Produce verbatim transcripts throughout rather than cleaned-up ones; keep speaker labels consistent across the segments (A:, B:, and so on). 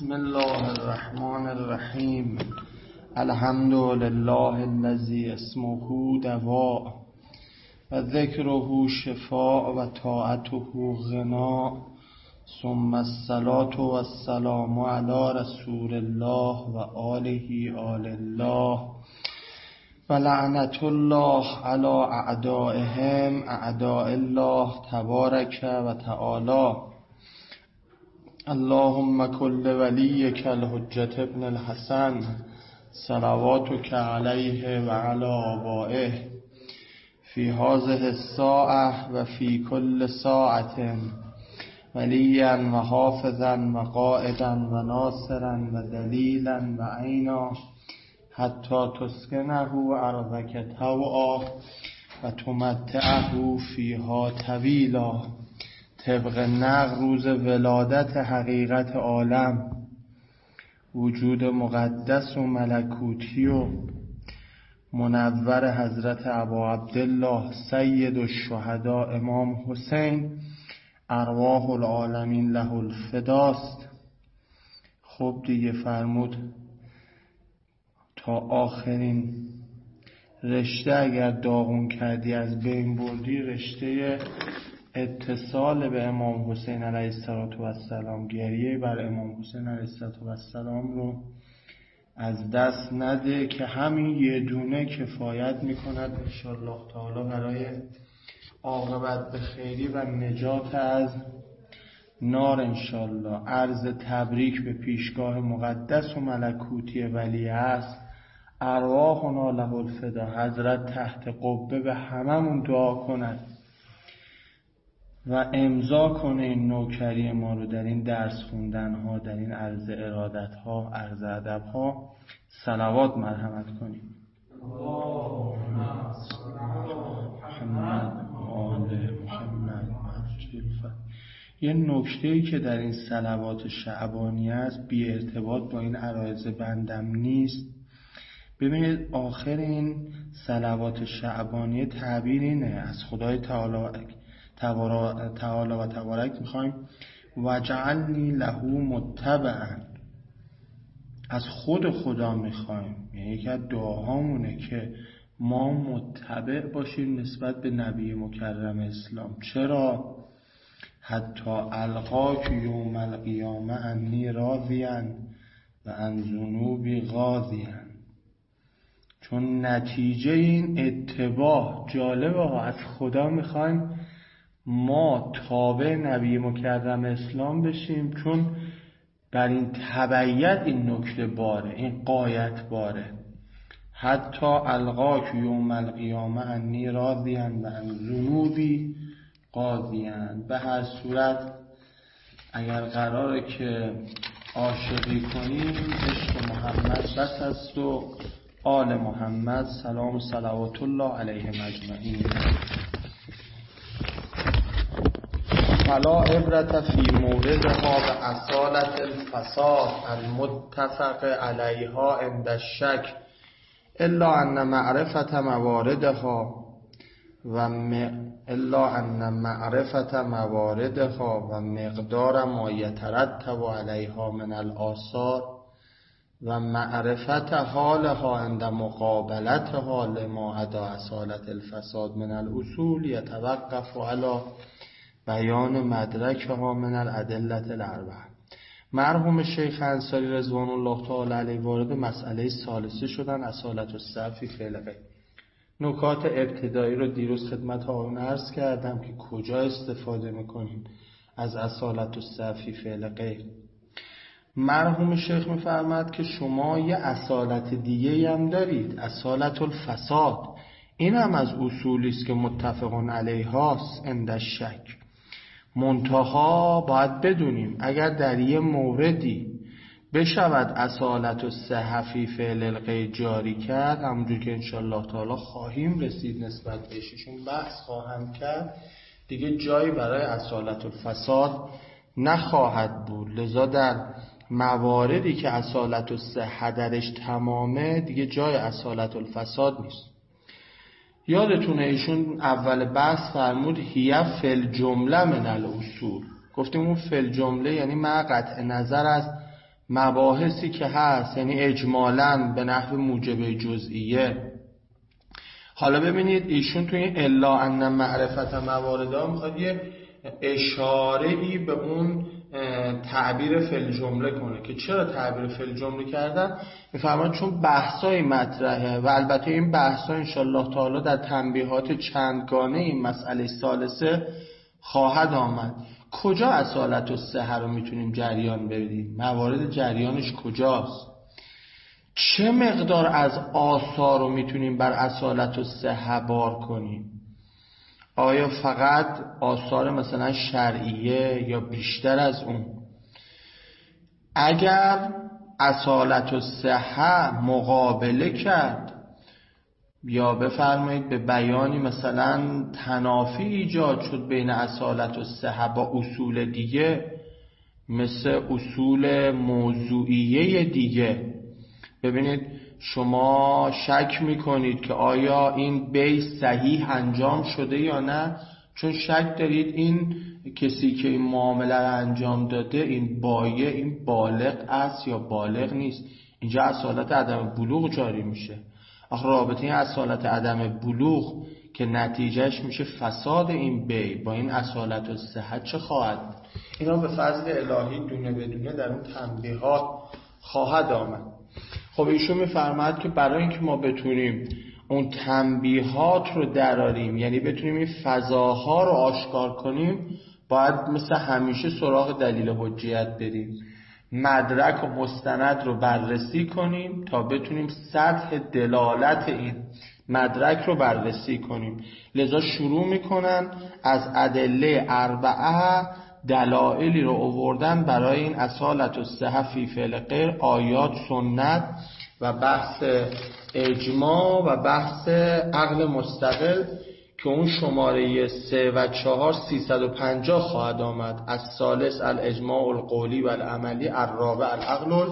A: بسم الله الرحمن الرحیم. الحمد لله الذی اسمه دواء و ذکره شفاء و طاعته غنا، ثم الصلاة و السلام علی رسول الله و آله آل الله و لعنت الله علی اعدائهم اعداء الله تبارک و تعالی. اللهم کل ولیک الحجة ابن الحسن صلواتک علیه و علی آبائه فی هذه الساعة و فی کل ساعة ولیا و حافظا و قائدا و ناصرا و دلیلا و عینا حتی تسکنه ارضک طوعا و تمتعه فیها طویلا. طبق نقل روز ولادت حقیقت عالم، وجود مقدس و ملکوتی و منور حضرت ابا عبدالله سید الشهداء امام حسین ارواح العالمین له الفداست. خب دیگه فرمود تا آخرین رشته اگر داغون کردی از بین بردی، رشته اتصال به امام حسین علیه السلام، گریه بر امام حسین علیه السلام رو از دست نده که همین یه دونه کفایت میکند انشاءالله تعالی برای عاقبت به خیری و نجات از نار انشاءالله. عرض تبریک به پیشگاه مقدس و ملکوتی ولی است. ارواحنا له الفدا. حضرت تحت قبه به هممون دعا کند و امضا کنه این نوکری ما رو در این درس خوندن ها، در این عرض ارادت ها، عرض ادب ها. صلوات مرحمت کنیم. محمد آل محمد. یه نکته‌ای که در این صلوات شعبانی است بی ارتباط با این عرایض بندم نیست. ببینید آخر این صلوات شعبانی تعبیر اینه، از خدای تعالی تعالی و تبارک میخوایم وجعلنی له متبعا. از خود خدا میخوایم، یعنی یکی از دعاهامونه که ما متبع باشیم نسبت به نبی مکرم اسلام. چرا؟ حتی القاک یوم القیامه انی راضیا و عن ذنوبی غاضیا. چون نتیجه این اتباع جالبه ها، از خدا میخوایم ما تابع نبی مکرم اسلام بشیم، چون بر این تبعیت این نکته باره، این قایت باره. حتی القاک یوم القیامه انی راضیا و عن ذنوبی قاضیا. به هر صورت اگر قراره که عاشقی کنیم، عشق محمد بس است و آل محمد سلام و صلوات الله علیهم اجمعین. فلا عبرت فی موردها و اصالت الفساد المتفق علیها عند الشک الا ان معرفت مواردها و م... الا ان معرفت مواردها و مقدار ما یترتب علیها من الآثار و معرفت حالها عند مقابلتها لما عدا اصالت الفساد من الاصول یتوقف علی بیان مدرکها من الادلة الاربعه. مرحوم شیخ انصاری رضوان الله تعالی علیه وارد مسئله ثالثه شدن، اصالت الصحف فی فعل غیر. نکات ابتدایی رو دیروز خدمت آقایون عرض کردم که کجا استفاده میکنیم از اصالت الصحف فی فعل غیر. مرحوم شیخ میفرماد که شما یه اصالت دیگه هم دارید، اصالت الفساد. این هم از اصولی است که متفقون علیهاست عند الشک. منتها باید بدونیم اگر در یه موردی بشود اصالت الصحف فی فعل الغیر جاری کرد، همونجور که انشاءالله تعالی خواهیم رسید نسبت بهششون بحث خواهم کرد، دیگه جایی برای اصالت الفساد نخواهد بود. لذا در مواردی که اصالت الصحه درش تمامه دیگه جای اصالت الفساد نیست. یادتونه ایشون اول بحث فرمود هی فل جمله من الاصول. گفتیم اون فل جمله یعنی مع قطع نظر از مباحثی که هست، یعنی اجمالاً به نحو موجب جزئیه. حالا ببینید ایشون توی این الا ان معرفت موارده میخواد یه اشاره‌ای به اون تعبیر فعل جمله کنه که چرا تعبیر فعل جمله کردن. میفرماید چون بحثای مطرحه و البته این بحثا انشالله تعالی در تنبیهات چندگانه این مسئله ثالثه خواهد آمد. کجا اصالت الصحه رو میتونیم جریان بدیم؟ موارد جریانش کجاست؟ چه مقدار از آثار رو میتونیم بر اصالت الصحه بار کنیم؟ آیا فقط آثار مثلا شرعیه یا بیشتر از اون؟ اگر اصالت الصحه مقابله کرد یا بفرمایید به بیانی مثلا تنافی ایجاد شد بین اصالت الصحه با اصول دیگه، مثل اصول موضوعیه دیگه، ببینید شما شک میکنید که آیا این بیع صحیح انجام شده یا نه، چون شک دارید این کسی که این معامله رو انجام داده، این بایع، این بالغ است یا بالغ نیست. اینجا اصالت عدم بلوغ جاری میشه. آخه رابطه این اصالت عدم بلوغ که نتیجهش میشه فساد این بیع با این اصالت الصحه چه خواهد؟ اینا به فضل الهی دونه بدونه در اون تنبیهات خواهد آمد. خب ایشون میفرماید که برای اینکه ما بتونیم اون تنبیهات رو دراریم، یعنی بتونیم این فضاها رو آشکار کنیم، باید مثل همیشه سراغ دلیل حجیت بریم، مدرک و مستند رو بررسی کنیم تا بتونیم سطح دلالت این مدرک رو بررسی کنیم. لذا شروع میکنن از ادله اربعه دلایلی رو آوردن برای این اصالت الصحه فی فعل غیر، آیات، سنت و بحث اجماع و بحث عقل مستقل که اون شماره سه و چهار سیصد و پنجاه خواهد آمد. از ثالث الاجماع القولی و العملی، الرابع العقل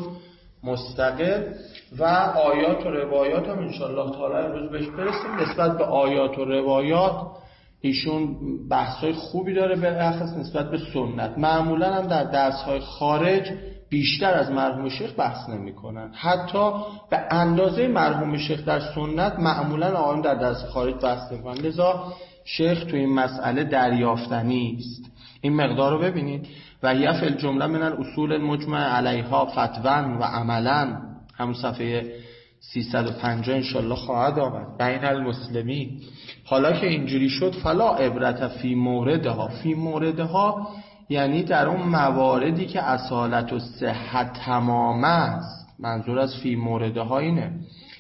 A: مستقل. و آیات و روایات هم انشاءالله تعالی امروز بهش برسیم. نسبت به آیات و روایات ایشون بحث‌های خوبی داره به اخص نسبت به سنت. معمولا هم در درس‌های خارج بیشتر از مرحوم شیخ بحث نمی‌کنن، حتی به اندازه مرحوم شیخ در سنت معمولا آقایون در درس خارج بحث نمی‌کنن. لذا شیخ تو این مسئله دریافتنی است. این مقدار رو ببینید. و هی فی الجمله من الاصول المجمع علیها فتوا و عملا، همون صفحه سیصد و پنجاه انشالله خواهد آمد بین المسلمین. حالا که اینجوری شد، فلا عبرت فی موردها، فی موردها یعنی در اون مواردی که اصالت و صحت تمام است. منظور از فی موردها اینه،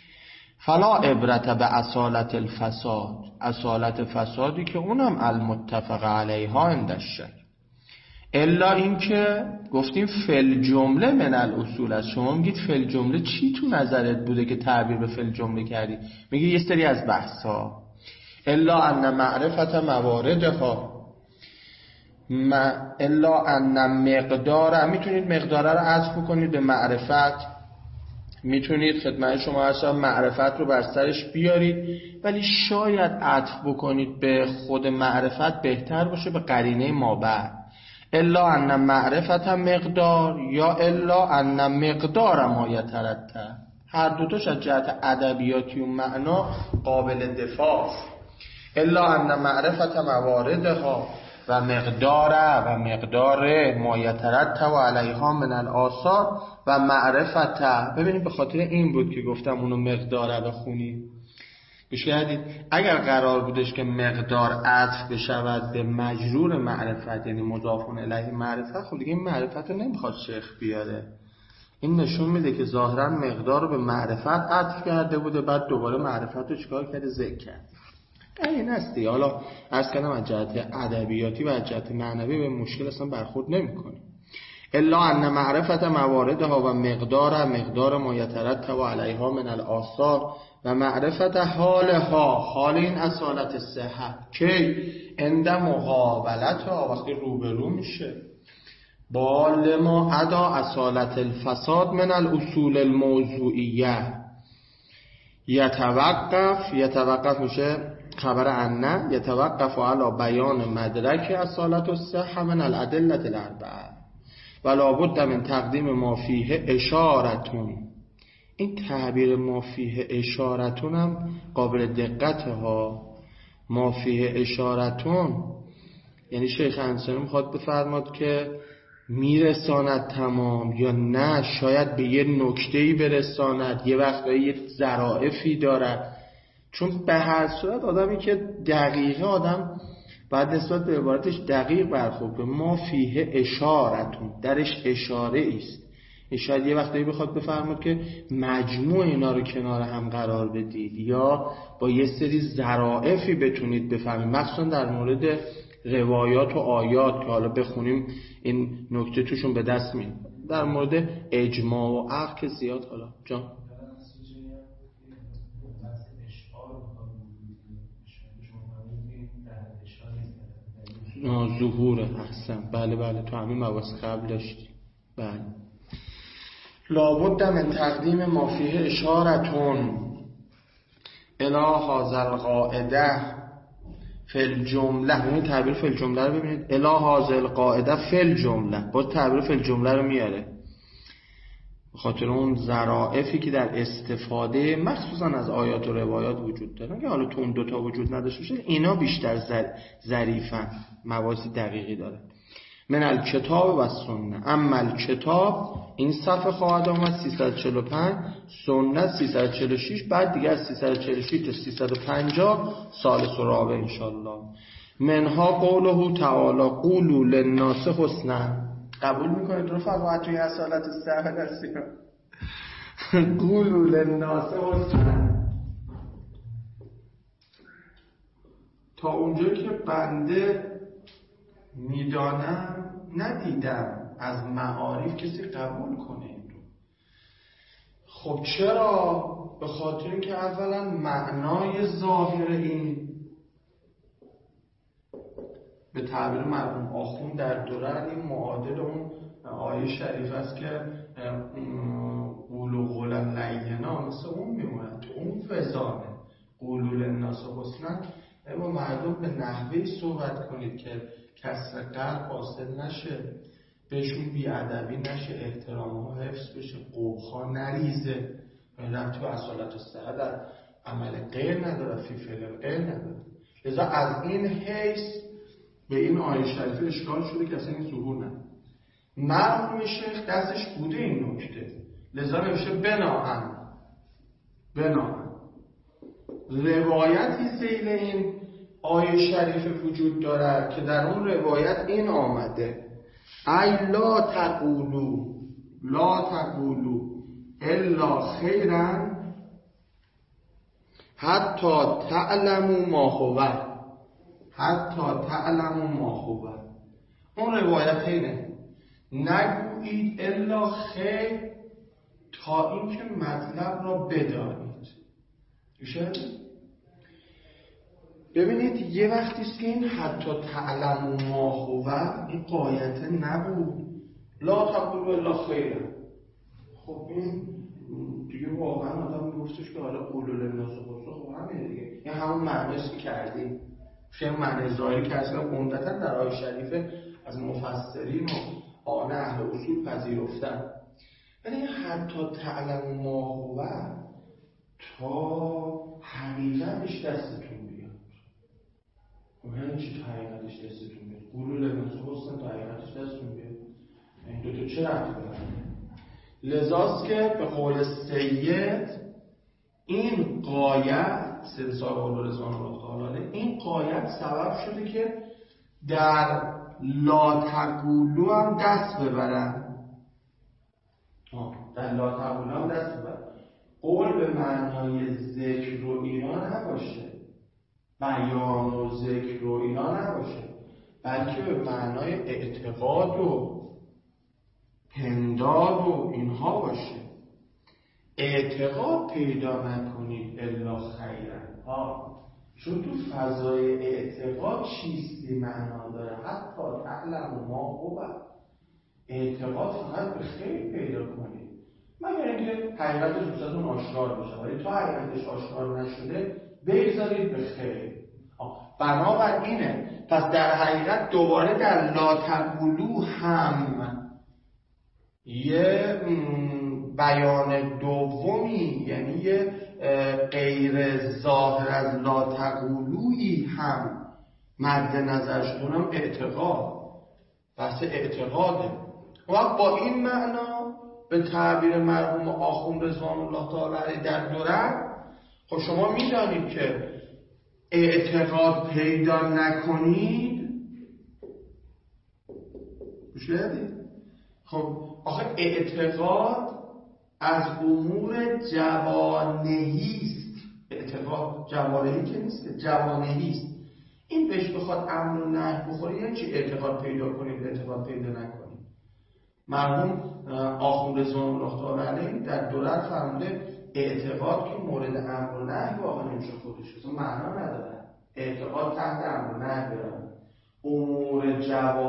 A: فلا عبرت به اصالت الفساد، اصالت فسادی که اونم المتفق علیها اندشک، الا این که گفتیم فل جمله من الاصول است. شما میگید فل جمله چی تو نظرت بوده که تعبیر به فل جمله کردی؟ میگی یه سری از بحث ها. الا ان معرفت مواردها، ما الا ان مقدار، میتونید مقداره رو عطف کنید به معرفت، میتونید خدمت شما اصلا معرفت رو بر سرش بیارید، ولی شاید عطف بکنید به خود معرفت بهتر باشه به قرینه ما بعد. الا ان معرفت مقدار یا الا ان مقدار ما یترتب، هر دوتاش از جهت ادبیاتی و معنا قابل دفاع است. الا ان معرفت مواردها و مقدار و مقدار ما یترتب علیها من الآثار و معرفت. ببینید به خاطر این بود که گفتم اونو مقدار بخونید. گوش کردید؟ اگر قرار بودش که مقدار عطف بشود به مجرور معرفت، یعنی مضاف الیه معرفت، خب دیگه این معرفت رو نمیخواد شیخ بیاره. این نشون میده که ظاهرا مقدار رو به معرفت عطف کرده بوده، بعد دوباره معرفت رو چیکار کرده؟ ذکر کرد. این هستی. حالا از کنم از جهت ادبیاتی و از جهت معنوی به مشکل اصلا برخورد نمیکنه. الا ان معرفت مواردها و مقدار مقدار ما یترتب علیها من الاثار و معرفت حالها، حال این اصالت صحت که عند مقابلتها، وقتی روبرو میشه با لما ادا اصالت الفساد من الاصول الموضوعیه، یتوقف یتوقف میشه خبر عنه، یتوقف علی بیان مدرک اصالت الصحه من الادله الاربعه. و لابد من تقدیم ما فیه اشارتون. این تعبیر ما فیه اشارتون هم قابل دقته ها. ما فیه اشارتون یعنی شیخ انصاری میخواد بفرماد که میرساند تمام یا نه، شاید به یه نکته‌ای برساند، یه وقتایی یه ظرافی دارد. چون به هر صورت آدمی که دقیقه آدم بعد نسبت به عبارتش دقیق برخورد به ما فیه اشارتون، درش اشاره است. شاید یه وقتایی بخواد بفرماد که مجموع اینا رو کنار هم قرار بدید یا با یه سری ظرافی بتونید بفهمید، مخصوصا در مورد روایات و آیات که حالا بخونیم این نکته توشون به دست میاد. در مورد اجماع و عقل که زیاد حالا جان ظهور احسن. بله بله تو همین مواقع قبل داشتی. بله لابد من تقدیم ما فیه اشارتون الی هذا القاعده فی الجمله. این تعبیر فی الجمله رو ببینید، الی هذا القاعده فی الجمله، با تعبیر فی الجمله رو میاره به خاطر اون ظرافی که در استفاده مخصوصا از آیات و روایات وجود داره که حالا تو اون دوتا وجود نداشته باشه، اینا بیشتر ظریفن، مواضع دقیقی داره. من الکتاب و سنت. اما الکتاب این صفحه خواهد آمد سیصد و چهل و پنج، سنت سیصد و چهل و شش، بعد دیگه از سیصد و چهل و شش تا سیصد و پنجاه ثالث و رابع انشالله. منها قوله تعالی قولوا للناس حسنا. قبول میکنید رفقا توی اصالت السهل هستیم؟ قولوا للناس حسنا. تا اونجا که بنده میدانم ندیدم از معارف کسی قبول کنه این رو. خب چرا؟ به خاطر که اولا معنای ظاهر این به تعبیر مرحوم آخوند در دوره این معادل اون آیه شریف است که قولوا قولا لینا، مثل اون میمونه تو اون وزانه قولوا للناس حسنا. اما مردم به نحوی صحبت کنید که کسر قلب حاصل نشه، بهشون بیادبی نشه، احترام ها حفظ بشه، قبخا نریزه. ربطی به اصالت الصحه در عمل غیر نداره، فی فعل غیر نداره. لذا از این حیث به این آیه شریفه اشکال شده که اصلا این ظهور نداره. مرحوم شیخ دستش بوده این نکته، لذا نمیشه بناهن بناهن روایتی زیل این آیه شریف وجود دارد که در اون روایت این آمده ای لا تقولو لا تقولو الا خیرا حتی تعلموا ما هو حتی تعلموا ما هو. اون روایت اینه نگویید الا خیر تا اینکه مطلب را بدانید. میشه؟ ببینید یه وقتی است که این حتی تعلموا ما هو این قایت نبود، لا تقولوا الا خیر. خب این دیگه واقعا آدم میگفتش که حالا قولوا للناس حسنا، خب همین دیگه این همون معنیست که کردیم. چه معنی ظاهری که اصلا عمدتاً در آیه شریفه از مفسرین و آن اهل اصول پذیرفتن. ولی حتی تعلموا ما هو تا حقیقتش دستتون بیاد. اون چی تا حقیقتش دستتون بیاد؟ قولوا للناس حسنا تا حقیقتش دستتون بیاد. این دو تا چه ربطی داره؟ لذاست که به قول سید این قایت سلسال قول رضوان الله تعالی این قایت سبب شده که در لا تقولو هم دست ببرن. در لا تقولو هم دست ببرن. قول به معنای ذکر و اینا نباشه، بیان و ذکر و اینا نباشه، بلکه به معنای اعتقاد و پندار و اینها باشه. اعتقاد پیدا نکنید الا خیرن ها، چون تو فضای اعتقاد چیستی معنا داره. حتی تعلم ما هو اعتقاد فقط به خیر پیدا کنید مگر اینکه حقیقتش دوستتون آشکار بشه، ولی تا حقیقتش آشکار نشده بگذارید به خیر. بنابر اینه پس در حقیقت دوباره در لا تقولو هم یه بیان دومی، یعنی یه غیر ظاهر از لا تقولویی هم مد نظرش، اونم اعتقاد، بحث اعتقاده. و با این معنا به تعبیر مرحوم آخوند رضوان الله تعالی علیه در دوران، خب شما میدانید که اعتقاد پیدا نکنید بشهدید. خب آخه اعتقاد از امور جوانهی است. اعتقاد جوانهی که نیست، جوانهی است. این بهش بخواد امر و نهی بخوره، یعنی چی اعتقاد پیدا کنید اعتقاد پیدا نکنید؟ مرحوم آخوند رضوان الله تعالی علیه در دورت فرموده اعتقاد که مورد امر و نهی واقعا نمیشه خودش، اصلا معنا نداره. اعتقاد تحت امر و نهی برن. امور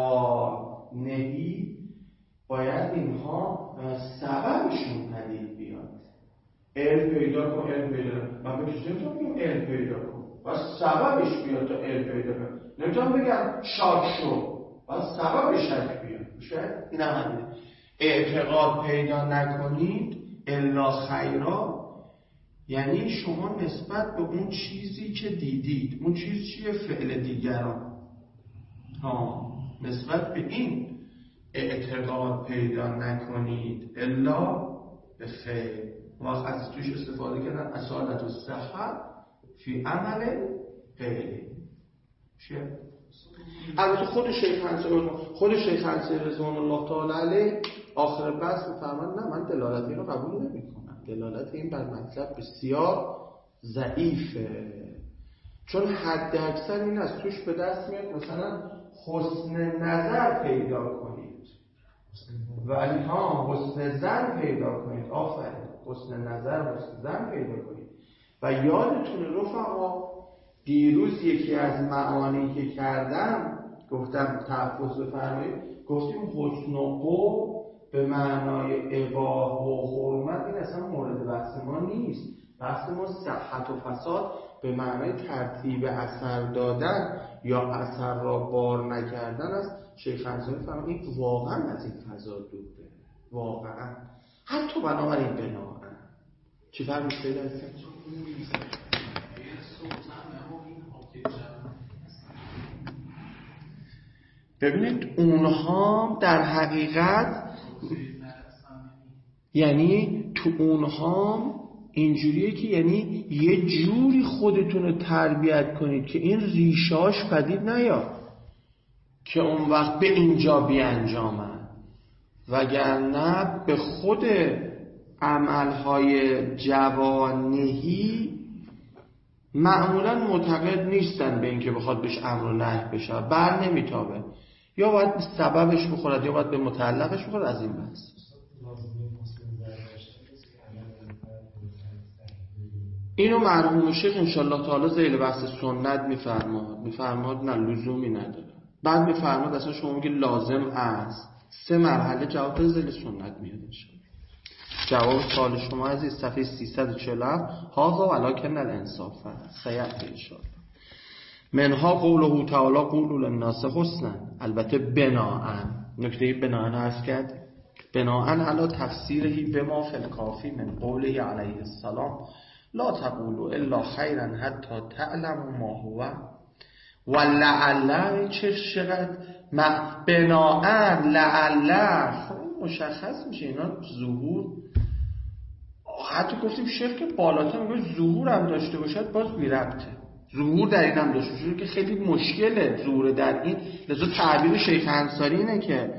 A: جوانهی باید اینها سببشون پدید بیاد. علم پیدا کن، علم پیدا کن. من به کسی نمیتونم بگم علم پیدا کن، باید سببش بیاد تا علم پیدا کن. نمیتونم بگم شاک شو، باید سبب شک بیاد. میشه؟ این هم همینه. اعتقاد پیدا نکنید الا خیرا، یعنی شما نسبت به اون چیزی که دیدید، اون چیز چیه؟ فعل دیگران. ها، نسبت به این اعتقاد پیدا نکنید الا به خیر. وقت از توش استفاده کردن اصالت و صحت فی عمل غیره. چیه؟ البته خود شیخ انصاری خود شیخ انصاری رضوان الله تعالی علیه آخر بحث می‌فرماد نه من دلالت این رو قبول نمی‌کنم، دلالت این بر مطلب بسیار ضعیفه، چون حد اکثر این از توش به دست میاد مثلا حسن نظر پیدا کنید ولی ها حسن زن پیدا کنید. آفرین، حسن نظر حسن زن پیدا کنید. و یادتونه رفقا دیروز یکی از معانی که کردم گفتم تحفظ بفرمایید، گفتیم حسن و قو به معنای اباحه و حرمت، این اصلا مورد بحث ما نیست. بحث ما صحت و فساد به معنای ترتیب اثر دادن یا اثر را بار نکردن است. شیخ انصاری فرمودند این واقعا از این فضا دوره، واقعا حتی بنابراین بناهن چی فرمود سید عزیزم؟ ببینید اونها در حقیقت یعنی تو اونها اینجوریه که یعنی یه جوری خودتون رو تربیت کنید که این ریشاش پدید نیاد که اون وقت به اینجا بیانجامن، وگرنه به خود عملهای جوانهی معمولا معتقد نیستن به اینکه بخواد بهش امر و نهی بشه، بر نمیتابه، یا باید به سببش بخورد یا باید به متعلقش بخورد. از این بحث اینو مرحوم شیخ انشالله تعالی ذیل بحث سنت میفرماد میفرماد نه لزومی نداره. بعد میفرماد اصلا شما میگه لازم است، سه مرحله جواب ذیل سنت میاد. جواب سوال شما عزیز صفحه سیصد و چهل و هفت هاذا ولکن الانصاف سیأتی انشاءالله. منها قوله تعالی قولوا للناس حسنا، البته بناءً، نکته بناءً عرض کرد، بناءً علی تفسیره بما فی الکافی من قوله علیه السلام لا تقولوا الا خیرا حتی تعلموا ما هو ولعل. چه شقد بناءً لعل مشخص میشه اینا ظهور، حتی گفتیم شیخ که بالاتر میگه ظهور هم داشته باشد باز بی ربطه، ظهور در این هم داشته باشه که خیلی مشکله ظهور در این. لذا تعبیر شیخ انصاری اینه که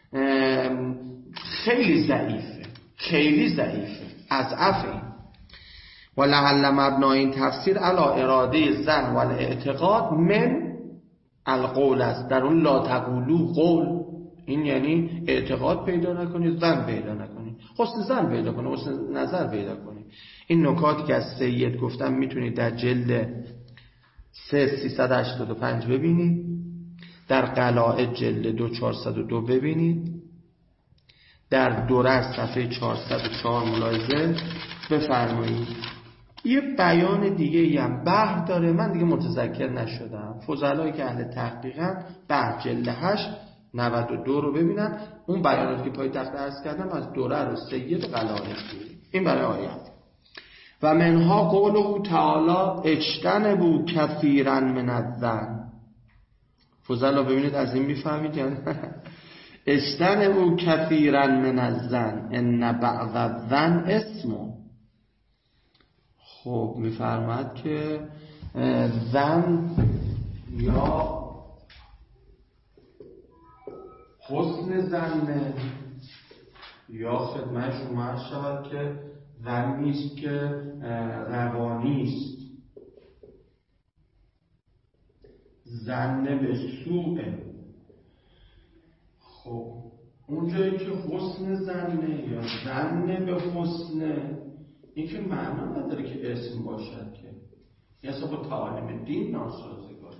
A: خیلی ضعیفه، خیلی ضعیفه از عفه. ولعل مبنای این تفسیر علی اراده زن و الاعتقاد من القول است. در اون لا تقولو قول این یعنی اعتقاد پیدا نکنید، زن پیدا نکنید، حسن زن پیدا کنید، حسن نظر پیدا کنید. این نکاتی که از سید گفتم میتونید در جلد سه سیصد و هشتاد و پنج ببینید، در قلائد جلد دو چهارصد و دو ببینید، در دوره صفحه چهارصد و چهار ملاحظه بفرمایید. یه بیان دیگه ای هم بحر داره، من دیگه متذکر نشدم، فضلایی که اهل تحقیقن بحر جلد هشت نود و دو رو ببینن. اون بیاناتی که پای تخت عرض کردم از دوره رو سید قلانقی. این برای آیات. و منها قوله تعالی اجتنبوا کثیرا من الظن. فضلا ببینید از این میفهمید یا نه؟ اجتنبوا کثیرا من الظن ان بعض الظن اسم. خب میفرماد که ظن یا حسن ظن یا خدمت شما عرض شود که ظنی است که روانی است، ظن به سوء. خب اونجایی که حسن ظنه یا ظن به حسن، این که معنا نداره که اسم باشد که یه با تعالیم دین ناسازگاره.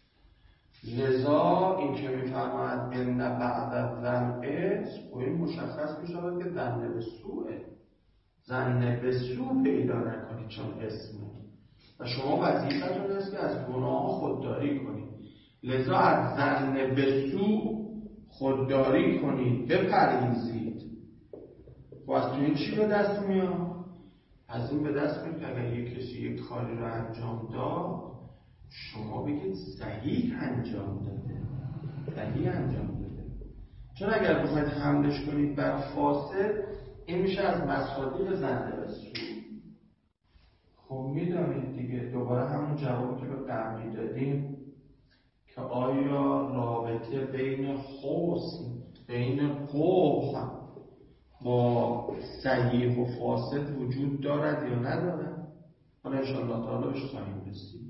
A: لذا این که میفرماید ان بعد الظن اسم، و این مشخص میشود که ظن به سوءه. ظن به سوء پیدا نکنید چون اسمه و شما وظیفتون است که از گناه خودداری کنید. لذا از ظن به سوء خودداری کنید، بپرهیزید. و از تو این چی به دست میاد؟ از این به دست میاد که اگر یک کسی یک کاری رو انجام داد، شما بگید صحیح انجام داده، صحیح انجام داده. چون اگر بخواید حملش کنید بر فاسد، این میشه از مصادیق ظن به سوء. خب میدانید دیگه، دوباره همون جوابی که به قبلی دادیم که آیا رابطه بین حسن، بین قبح با صحیح و فاسد وجود دارد یا ندارد؟ حالا انشاءالله تعالی بهش خواهیم رسید.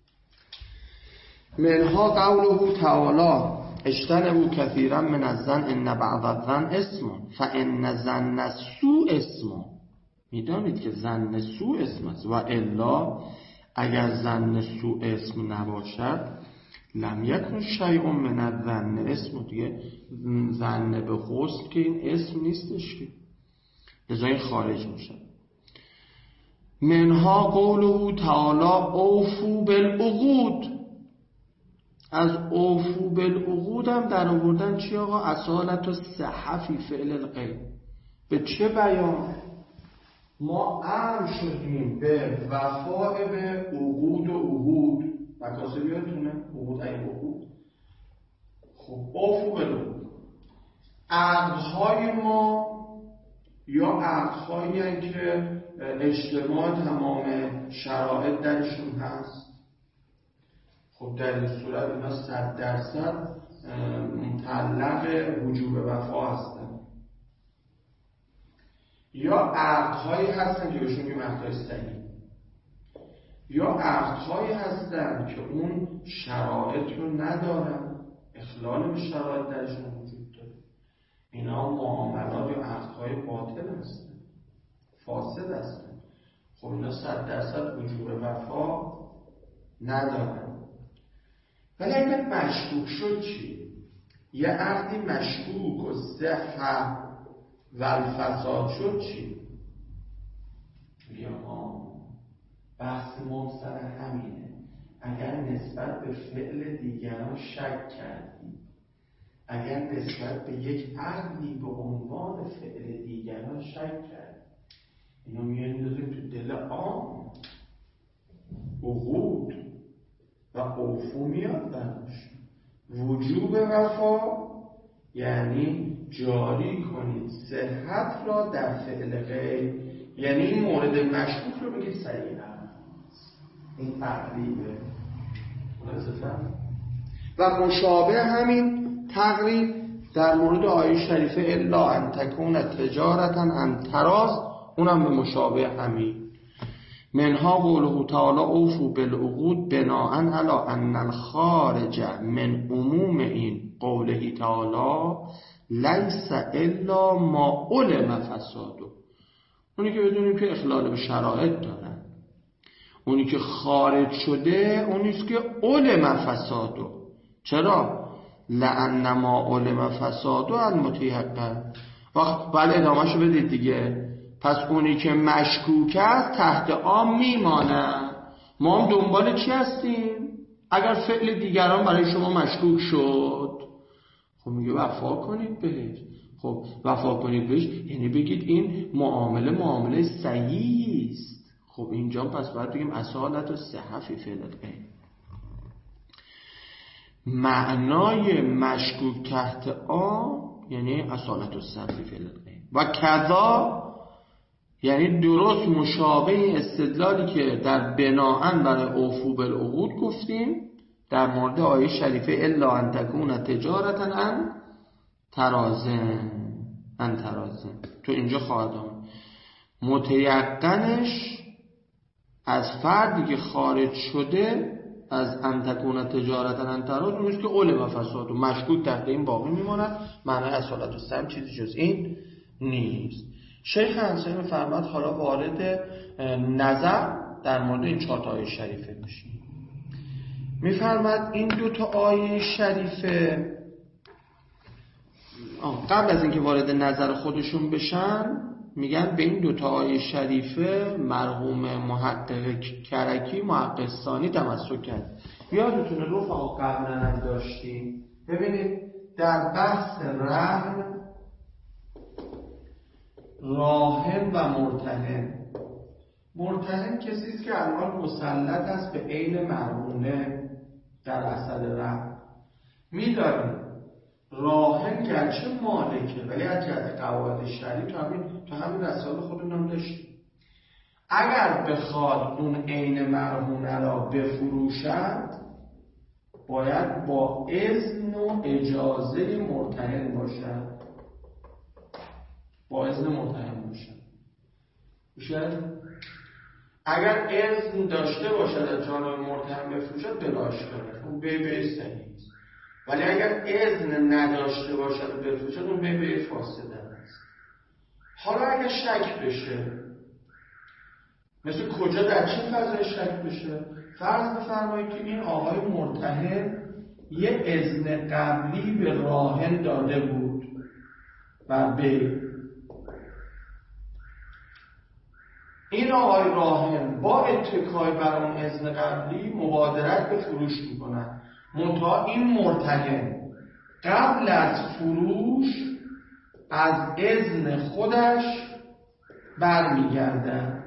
A: منها قوله تعالی اجتنبوا کثیرا من الظن ان بعض الظن اسم فان ظن السوء اسم. میدانید که ظن سوء اسم است و الا اگر ظن سوء اسم نباشد لم یکن شیء من الظن اسم. دیگه ظن به حسن که این اسم نیستش که، لذا این خارج میشه. منها قوله تعالی اوفوا بالعقود. از اوفوا بالعقود هم در آوردن چی آقا؟ اصالت و صحفی فعل الغیب. به چه بیان؟ ما امر شدیم به وفاء به عقود و عهود. مکاسب یادتونه؟ عقود این عقود. خب اوفوا بالعقود، عقدهای ما یا عقدهایی که اجتماع تمام شرایط درشون هست، خب در این صورت اینا صد درصد متعلق وجوب وفا هستن. یا عقدهایی هستن که بهشون میگیم عقدهای صحیح، یا عقدهایی هستن که اون شرایط رو ندارن، اخلال به شرایط درشون وجود داره. اینا معاملات یا عقدهای باطل هستن، فاسد هستن. خب اینا صد درصد وجوب وفا ندارن. ولی اگر مشکوک شد چی؟ یه عقدی مشکوک و صحه و الفساد شد چی؟ بیا ها بحث ما سر همینه. اگر نسبت به فعل دیگران شک کردی، اگر نسبت به یک عقدی به عنوان فعل دیگران شک کردی، اینو میاندازیم تو دل عام. عقود و اوفو میاد درش. وجوب وفا یعنی جاری کنید صحت را در فعل غیر، یعنی این مورد مشکوک رو بگید صحیح هست. این تقریبه و مشابه همین تقریب در مورد آیه شریفه الا ان تکون تجارتا عن تراض، اونم به مشابه همین. منها قوله تعالی اوفوا بالعقود بناء علی ان الخارج من عموم این قوله تعالی لیس الا ما علم فساده. اونی که بدونیم که اخلال به شرایط دارن، اونی که خارج شده اونیست که علم فساده. چرا؟ لأن ما علم فساده المتیقن. وقت بله ادامهشو بدید دیگه. پس اونی که مشکوک است تحت عام میمانه. ما هم دنبال چی هستیم؟ اگر فعل دیگران برای شما مشکوک شد، خب میگه وفا کنید بهش. خب وفا کنید بهش یعنی بگید این معامله معامله صحیحی است. خب اینجا پس باید بگیم اصالت و صحه فی فعل الغیب. معنای مشکوک تحت آ یعنی اصالت و صحه فی فعل الغیب و کذا یعنی درست مشابه استدلالی که در بناءن برای اوفو بالعقود گفتیم در مورد آیه شریفه الا ان تکون تجارتا عن ترازن عن ترازن تو اینجا خواهد آمد. متیقنش از فردی که خارج شده از ان تکون تجارتا عن ترازن اونش که اول و فساد و مشکوک تحت این باقی میماند. معنی اصالت و سم چیزی جز این نیست. شیخ انصاری می‌فرماد حالا وارد نظر در مورد این چهار تا آیه شریفه میشیم. می‌فرماد این دو تا آیه شریفه قبل از اینکه وارد نظر خودشون بشن میگن به این دو تا آیه شریفه مرحوم محقق کرکی محقق ثانی تمسک کرد. یادتونه رفقا قبلا هم داشتیم. ببینید در بحث رهن راهن و مرتهن. مرتهن کسی است که الان مسلط است به عین مرهونه در اصل رهن. می‌داریم راهن گرچه مالکه ولی از جهت قواعد شرعی تو همین تو همین رسال خودمون هم داشتیم. اگر بخواد اون عین مرهونه را بفروشد باید با اذن و اجازه مرتهن باشد. با اذن مرتهن باشد. میشه؟ اگر اذن داشته باشد از جانب مرتهن بفروشد بلاش کنه. اون به به صحیح است. ولی اگر اذن نداشته باشد و بفروشد اون به به فاسده است. حالا اگر شک بشه مثل کجا در چه فضای شک بشه؟ فرض بفرمایید که این آقای مرتهن یه اذن قبلی به راهن داده بود و به این آقای راهن با اتکای بر اون اذن قبلی مبادرت به فروش میکنن. منتها این مرتهن قبل از فروش از اذن خودش برمیگردن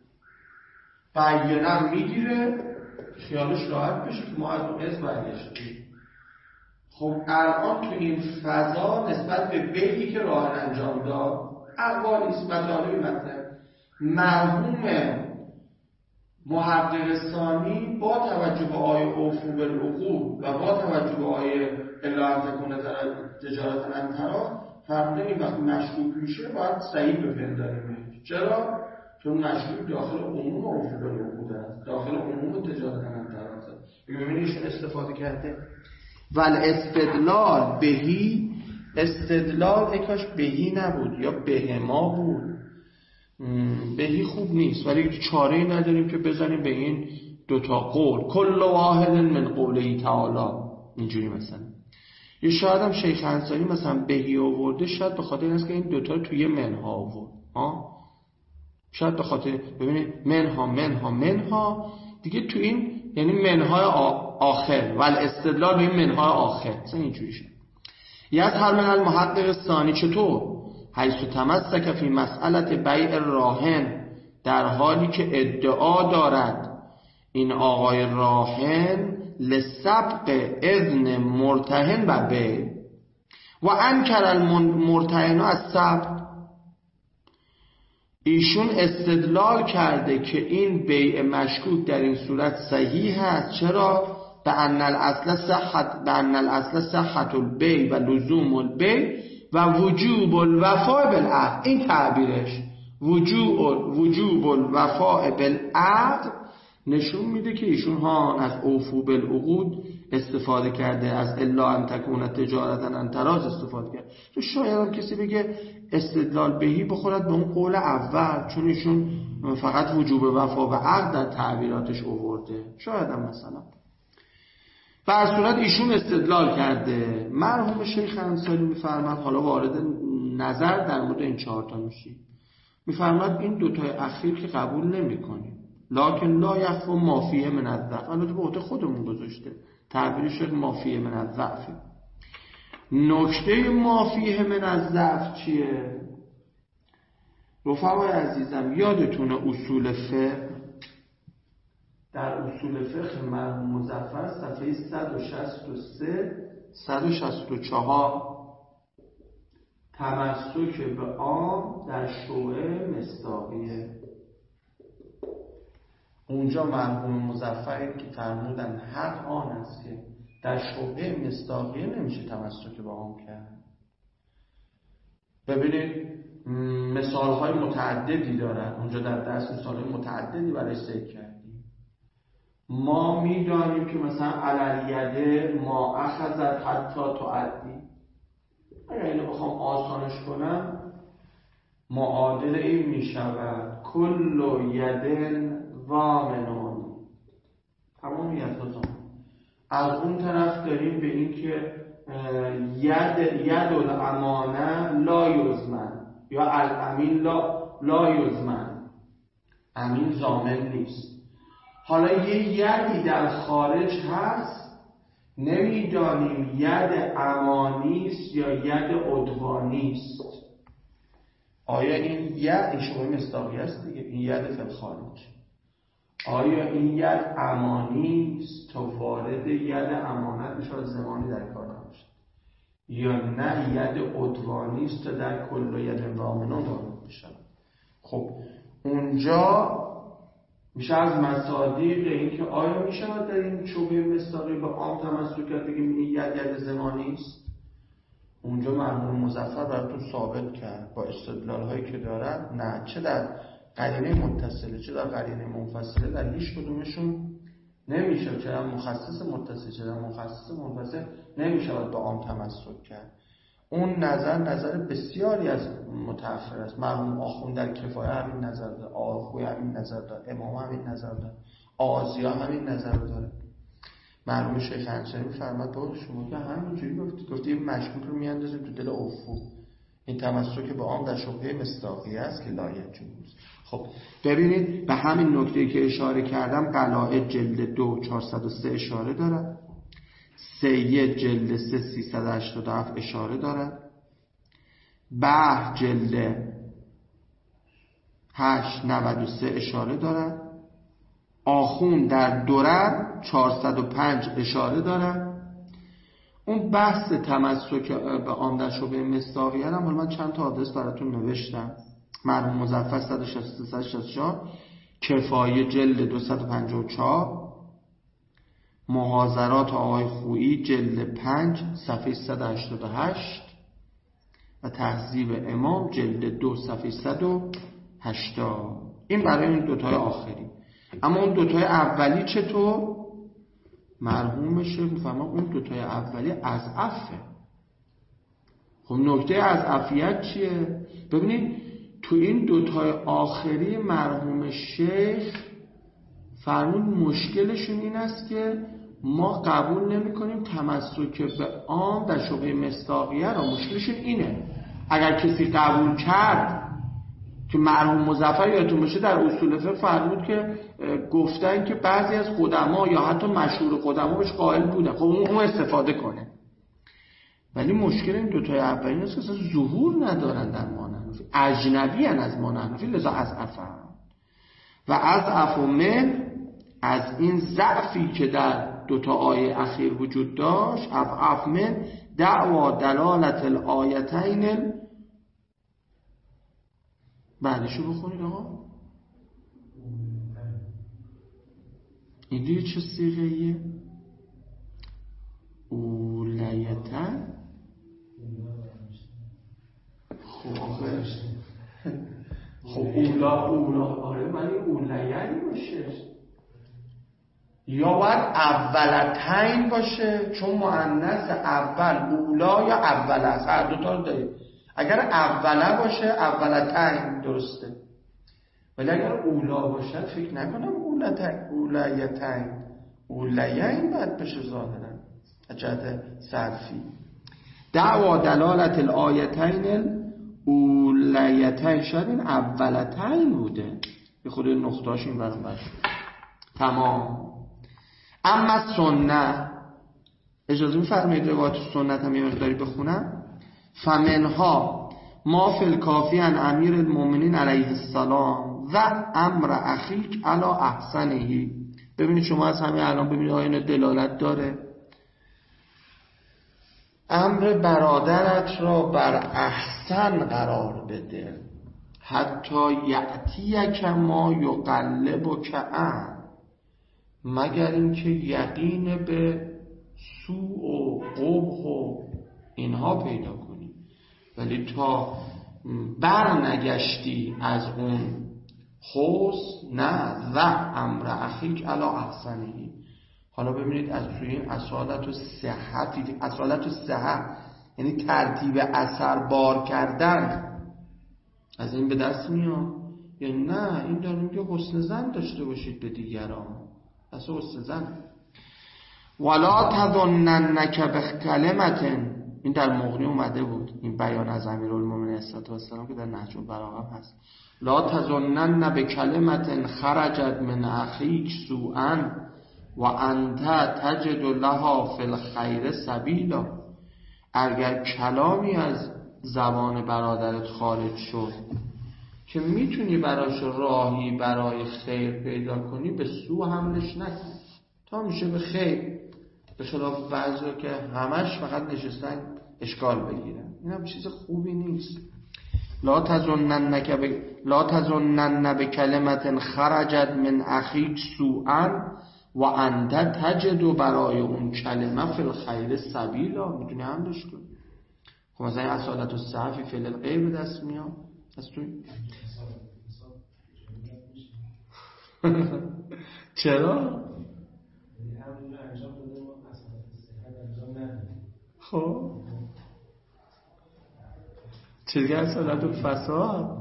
A: بیانم میگیره خیالش راحت بشه که ما از اون اذن برگشتیم. خب الان تو این فضا نسبت به بیعی که راهن انجام داد اقوالیست مطالبی مطلب مرحوم محقق ثانی با توجه به آیه اوفو بالعقود و با توجه به آیه الا ان تکون تجارتا عن تراز فرموده این وقتی مشکوک میشه باید صحیح بپنداریم. چرا؟ چون مشکوک داخل عموم اوفو بالعقود است، داخل عموم تجارتا عن تراز است. ببینیشون استفاده کرده ول استدلال بهی. استدلال اکاش بهی نبود یا بهما بود. بهی خوب نیست ولی چاره‌ای نداریم که بزنیم به این دوتا قول کل واحد من قوله تعالی اینجوری. مثلا یا شاید هم شیخ انصاری مثلا بهی آورده شاید به خاطر این است که این دوتا توی منها آورد ها شاید به خاطر ببینید منها منها منها دیگه تو این یعنی منهای آخر ول استدلال به این منهای آخر مثلا اینجوری شد. یاد هر من المحقق ثانی چطور حیث تمسک فی مسئله بیع راهن در حالی که ادعا دارد این آقای راهن لسبق اذن مرتهن و بیع و انکر المرتهن از سبق. ایشون استدلال کرده که این بیع مشکوک در این صورت صحیح است. چرا؟ به ان الاصل صحت به ان الاصل صحت البیع و لزوم البیع و وجوب الوفاء بالعقد. این تعبیرش وجوب وجوب الوفاء بالعقد نشون میده که ایشون ها از اوفو بالعقود استفاده کرده، از الا ان تکون تجارتا عن تراز استفاده کرده. تو شاید هم کسی بگه استدلال بهی بخورد به اون قول اول چون ایشون فقط وجوب وفا و عقد در تعبیراتش آورده. شاید هم مثلا بر صورت ایشون استدلال کرده. مرحوم شیخ انصاری میفرماد حالا وارد نظر در مورد این چهار تا میشی. میفرماد این دوتای اخیر که قبول نمی کنیم لکن لا یخفو مافیه من الضعف. البته به عهده خودمون گذاشته تعبیرش مافیه من الضعف. نکته ما فیه من از ضعف چیه؟ رفقای عزیزم یادتونه اصول فقه، در اصول فقه مرحوم مظفر صفحه صد و شصت و سه صد و شصت و چهار تمسک به عام در شوع مصداقیه، اونجا مرحوم مظفر که فرمودن حق آن است که در شوع مصداقیه نمیشه تمسک به عام کرد. ببینید مثالهای متعددی دارن اونجا در درس، مثالهای متعددی برای ذکر کردیم. ما میدانیم که مثلا علیه ما اخذت حتی تعدی، اگر اینو بخوام آسانش کنم معادل این میشود کل یدن وامنون، تمام یدها. از اون طرف داریم به این که ید ید الامانه لا یضمن یا الامین لا لا یضمن، امین ضامن نیست. حالا یه یدی در خارج هست، نمیدانیم ید امانی است یا ید عدوانی است. آیا این ید این شبهه مصداقی است دیگه، این ید فی الخارج، آیا این ید امانی است تا وارد ید امانت بشه، زمانی در کار نباشه، یا نه ید عدوانی است تا در کل ید وامنون وارد بشه؟ خب اونجا میشه از مصادیق این که آیا میشه در این شبهه مصداقی به عام تمسک کرد بگیم این ید ید زمانی است؟ اونجا مرحوم مظفر براتون ثابت کرد با استدلال هایی که دارد نه، چه در قرینه متصله چه در قرینه منفصله در هیچ کدومشون نمیشه، چه در مخصص متصل چه در مخصص منفصل نمیشه به عام تمسک کرد. اون نظر نظر بسیاری از متأخر است. مرحوم آخوند در کفایه همین نظر داره، آخوی همین نظر داره، امام همین نظر داره، آزیا همین نظر داره. مرحوم شیخ انصاری می‌فرماد با شما که همینجوری گفتید، گفتید این مشکوک رو میاندازه تو دل افو، این تمسک به عام در شبهه مصداقی است که لایق جوز. خب ببینید به همین نکته‌ای که اشاره کردم قلائد جلد دو چهارصد و سه اشاره دارد، سید جلد سه سیصد و هشتاد و هفت اشاره دارد، بحر جلد هشت نود و سه اشاره دارد، آخون در درر چهارصد و پنج اشاره دارد. اون بحث تمسک به عام در شبهه مصداقیه هم من چند تا آدرس براتون نوشتم. مرحوم مظفر صد و شصت و سه صد و شصت و چهار، کفایه جلد دویست و پنجاه و چهار، محاضرات آقای خویی جلد پنج صفحه صد و هشتاد و هشت و تهذیب امام جلد دو صفحه صد و هشتاد. این برای این دوتای آخری. اما اون دوتای اولی چطور؟ مرحوم شیخ میفهمه اون دوتای اولی از عفه. خب نکته از عفیت چیه؟ ببینید تو این دوتای آخری مرحوم شیخ فرمون مشکلشون این است که ما قبول نمی کنیم تمسک به عام در شبهه مصداقیه را. مشکلشون اینه اگر کسی قبول کرد که مرحوم مظفر یادتون باشه در اصول فقه فرمود که گفتن که بعضی از قدما یا حتی مشهور قدما بهش قائل بودن، خب اون استفاده کنه. ولی مشکل این دوتای اولین است که اصلا ظهور ندارن در مانحنفی، اجنبی هن از مانحنفی، لذا از عفن و از عفومن از این ضعفی که در دوتا آیه اخیر وجود داشت. اف من دعوا دلالت الآیتین، بعدشو بخونید آقا. این دیگه چه صیغه ایه؟ اولیتن. خب خب اولا اولا آره ولی اولیتن باشه یا باید اولتین باشه چون مؤنث اول اولا یا اول است، هر دوتا رو داریم. اگر اوله باشه اولتین درسته، ولی اگر اولا باشه فکر نکنم اولتین اولیتین اولیین باید بشه ظاهرا جهت صرفی. دعوا دلالت الآیتین اولیتین، شاید این اولتین بوده، به خود نقطهاش این برام باشه. تمام. اما سنت اجازه می‌فرمایید روایت سنت هم یه مقداری بخونم؟ فمنها ما فی الکافی عن امیر المؤمنین علیه السلام و امر اخیک علی احسنه. ببینید شما از همین الان ببینید آیا این دلالت داره؟ امر برادرت را بر احسن قرار بده، حتی یأتیک ما یقلبک عن، مگر اینکه یقین به سوء و قبح و اینها پیدا کنی. ولی تا بر نگشتی از اون حسن، نه و امر اخیک علی احسنه. حالا ببینید از توی این اصالت و صحت، اصالت و صحت یعنی ترتیب اثر بار کردن، از این به دست میاد. یعنی نه این داره میگه حسن ظن داشته باشید به دیگران، پس حسن ظن. ولا تظننک بکلمت، این در مغنی اومده بود این بیان از امیرالمومنین علیه السلام که در نهج البلاغه هست. لا تظنن بکلمت خرجت من اخیک سوءا و انت تجد لها فی الخیر سبیلا. اگر کلامی از زبان برادرت خارج شد که میتونی براش راهی برای خیر پیدا کنی، به سو حملش نکن تا میشه به خیر، به خلاف بعضی که همش فقط نشستن اشکال بگیرن. این هم چیز خوبی نیست. لا تظننک ب... لا تظنن بکلمت خرجت من اخیک سوءا و انت تجد برای اون کلمه فی الخیر سبیلا، میتونی حملش کنی. خب مثلا اصالت و صحفی فعل الغیر به دست میاد از توی چرا؟ خب چرا اصالت و فساد؟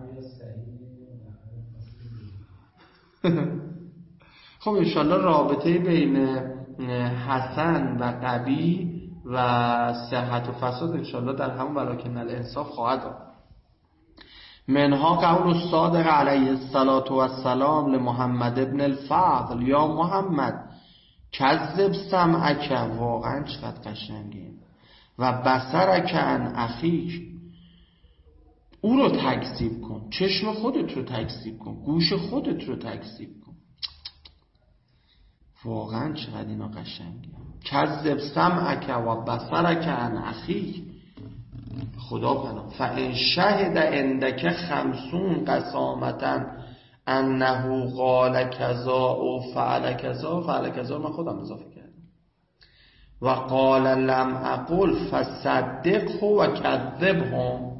A: خب انشالله رابطه بین حسن و قبیح و صحت و فساد انشالله در همون ولکن الانصاف خواهد آمد. منها قول الصادق علیه السلام لمحمد ابن الفضل یا محمد کذب سمعک، واقعا چقدر قشنگه، و بصرک عن اخیک، او رو تکذیب کن، چشم خودت رو تکذیب کن، گوش خودت رو تکذیب کن. واقعا چقدر اینا قشنگه. کذب سمعک و بصرک عن اخیک، خدا پناه. فان شهد عندک خمسون قسامتا انه قال کذا و فعل کذا، فعل کذا من خودم اضافه کردم، و قال لم اقل فصدقه و کذبهم.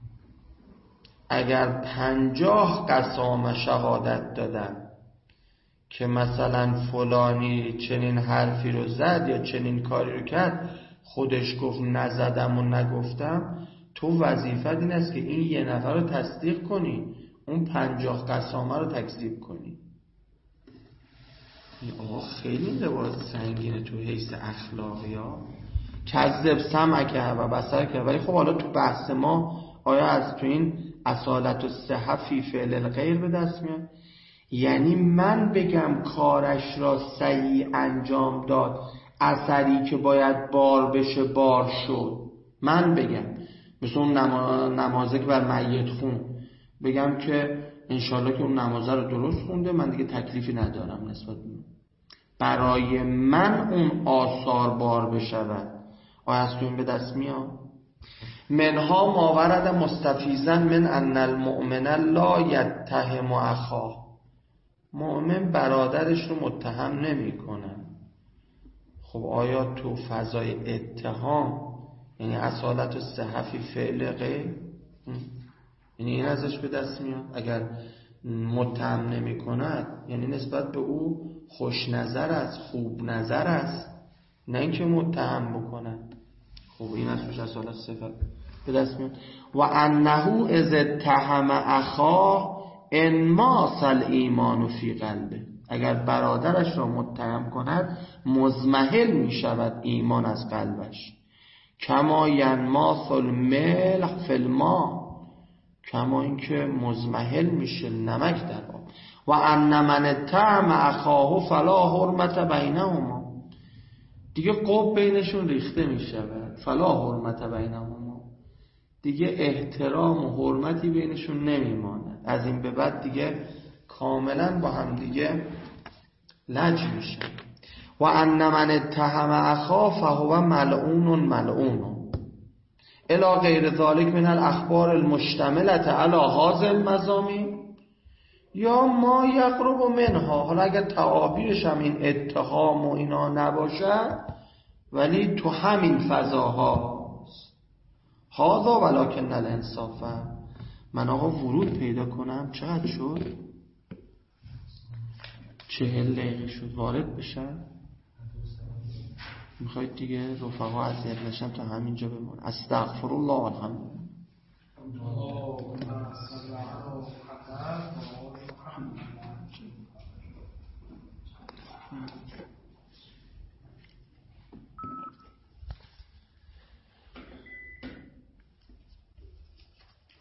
A: اگر پنجاه قسام شهادت دادن که مثلا فلانی چنین حرفی رو زد یا چنین کاری رو کرد، خودش گفت نزدم و نگفتم، تو وظیفت این است که این یه نفر رو تصدیق کنی، اون پنجاه قسامه رو تکذیب کنی. آقا خیلی لباس سنگینه تو حیث اخلاقی ها. کذب سمعک و بصرک. ولی خب حالا تو بحث ما آیا از تو این اصالت و صحت فی فعل الغیر به دست میاد؟ یعنی من بگم کارش را صحیح انجام داد، اثری که باید بار بشه بار شد، من بگم مثل اون نمازه که بر میت خون بگم که انشالله که اون نمازه رو درست خونده، من دیگه تکلیفی ندارم نسبت به برای من اون آثار بار بشود، آیا از تو این به دست میاد؟ منها ما ورد مستفیضا من ان المؤمن لا یتهم اخاه، مؤمن برادرش رو متهم نمی کنه. خب آیا تو فضای اتهام یعنی اصالت و صحفی فعل غیر، یعنی این ازش به دست میاد؟ اگر متهم نمی کند یعنی نسبت به او خوش نظر است، خوب نظر است، نه اینکه متهم بکند. خب این ازش اصالت صفت به دست میاد. و انه اذ اتهم اخاه انماس الایمان فی قلبه، اگر برادرش را متهم کند مضمحل می شود ایمان از قلبش. کما ینماس الملح فی الماء، کما اینکه مضمحل میشه نمک در آب. و ان من اتهم اخاه فلا حرمت بینهما، دیگه قب بینشون ریخته می شود. فلا حرمت بینهما، دیگه احترام و حرمتی بینشون نمی ماند. از این به بعد دیگه کاملا با هم دیگه لج میشه. و ان من اتهم اخا فهو ملعون ملعون الی غیر ذالک من الاخبار المشتملة علی هذه المضامین یا ما یقرب منها. حالا اگر تعابیرش هم این اتهام و اینا نباشد ولی تو همین فضاها هذا ولکن الانصاف. من آقا ورود پیدا کنم چقدر شد؟ چهل دقیقه شد. وارد بشم میخواید دیگه رفقا اذیت نشن تا همینجا بمون. استغفر الله والحمد.